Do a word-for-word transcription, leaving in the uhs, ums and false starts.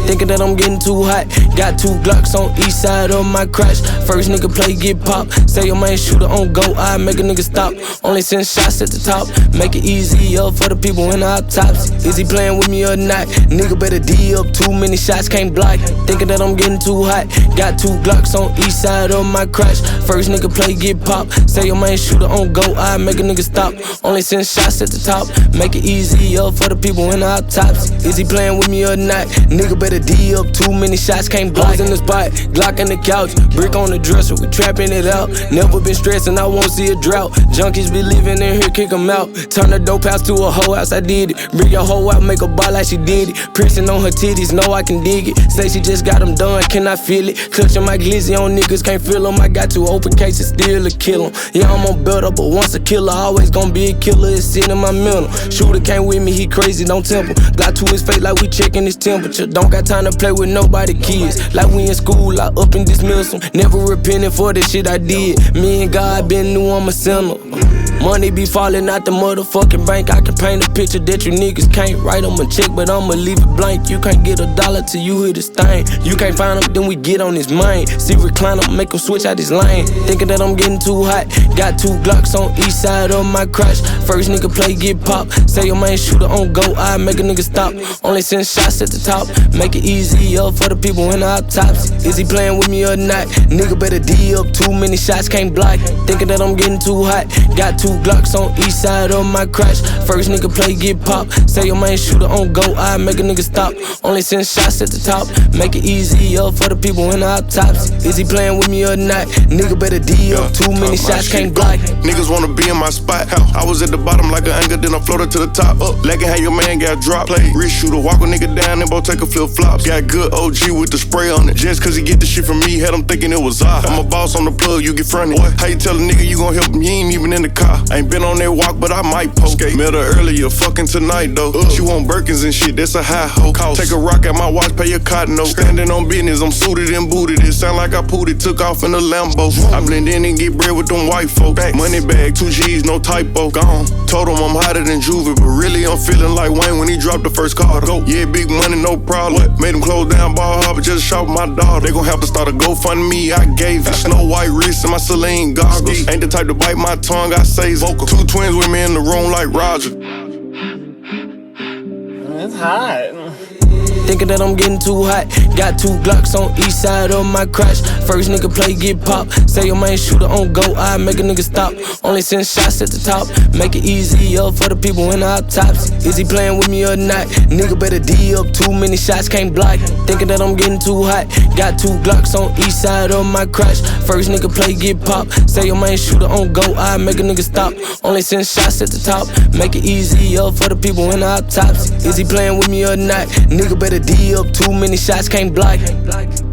Thinking that I'm getting too hot. Got two Glocks on each side of my crash. First nigga play, get pop. Say your main shooter on go, I make a nigga stop. Only send shots at the top. Make it easier for the people in the autopsy. Is he playing with me or not? Nigga better D up, too many shots, can't block. Thinking that I'm getting too hot. Got two Glocks on each side of my crash. First nigga play, get pop. Say your main shooter on go, I make a nigga stop. Only send shots at the top. Make it easier for the people in the autopsy. Is he playing with me or not? Nigga better D up, too many shots, can't block. In the spot, Glock in the couch, brick on the dresser, we trapping it out. Never been stressing, I won't see a drought. Junkies be living in here, kick them out. Turn the dope house to a hoe house, I did it. Bring your hoe out, make a ball like she did it. Piercing on her titties, know I can dig it. Say she just got them done, can I feel it? Clutching my glizzy on niggas, can't feel them. I got two open cases, still a kill 'em. Yeah, I'm on build up, but once a killer, always gonna be a killer. It's sitting in my mental. Shooter came with me, he crazy, don't temper. Got to his face like we checking his temperature. Don't got time to play with nobody kids. Like we in school, I up and dismiss them. Never repenting for the shit I did. Me and God been knew I'm a sinner. Money be falling out the motherfucking bank. I can paint a picture that you niggas can't write them a check, but I'ma leave it blank. You can't get a dollar till you hit this thing. You can't find them, then we get on his mind. See recliner, make him switch out his lane. Thinking that I'm getting too hot. Got two Glocks on each side of my crash. First nigga play, get pop. Say your main shooter on go, I make a nigga stop. Only send shots at the top. Make it easier for the people in the autopsy. Is he playing with me or not? Nigga better D up, too many shots, can't block. Thinking that I'm getting too hot. Got two Glocks on each side of my crash. First nigga play, get pop. Say your main shooter on go, I make a nigga stop. Only send shots at the top. Make it easier for the people in the autopsy. Is he playing with me or not? Nigga better D up, too many shots, can't block. Niggas wanna be in my spot. I was at the bottom like an anchor, then I floated to the top. Legging how your man got dropped. Play wrist shooter, walk a nigga down and both take a flip flops. Got good O G with the spray on it. Just cause he get the shit from me, had him thinking it was I. I'm a boss on the plug, you get fronted. How you tell a nigga you gon' help him? You ain't even in the car. Ain't been on that walk, but I might poke. Met her earlier, fucking tonight though. She want Birkins and shit, that's a high hoe. Take a rock at my watch, pay a cotton note. Standing on business, I'm suited and booted. It sound like I pulled it, took off in the Lambo. I blend in and get bread with them white folk. Money bag, two G's, no typo. Gone. Told him I'm hotter than Juvie, but really I'm feeling like Wayne when he dropped the first car. Go. Yeah, big money, no problem. What? Made him close down Ball Harbor, just shot my daughter. They gon' have to start a GoFundMe, I gave it. Snow white wrist and my Celine goggles. Ain't the type to bite my tongue, I say vocal. Two twins with me in the room like Roger. It's hot. Thinking that I'm getting too hot. Got two Glocks on each side of my crash. First nigga play, get pop. Say your main shooter on go, I make a nigga stop. Only send shots at the top. Make it easier for the people in the autopsy. Is he playing with me or not? Nigga better D up, too many shots, can't block. Thinking that I'm getting too hot. Got two Glocks on each side of my crash. First nigga play, get pop. Say your main shooter on go, I make a nigga stop. Only send shots at the top. Make it easier for the people in the autopsy. Is he playing with me or not? Nigga better D up, too many shots, can't block.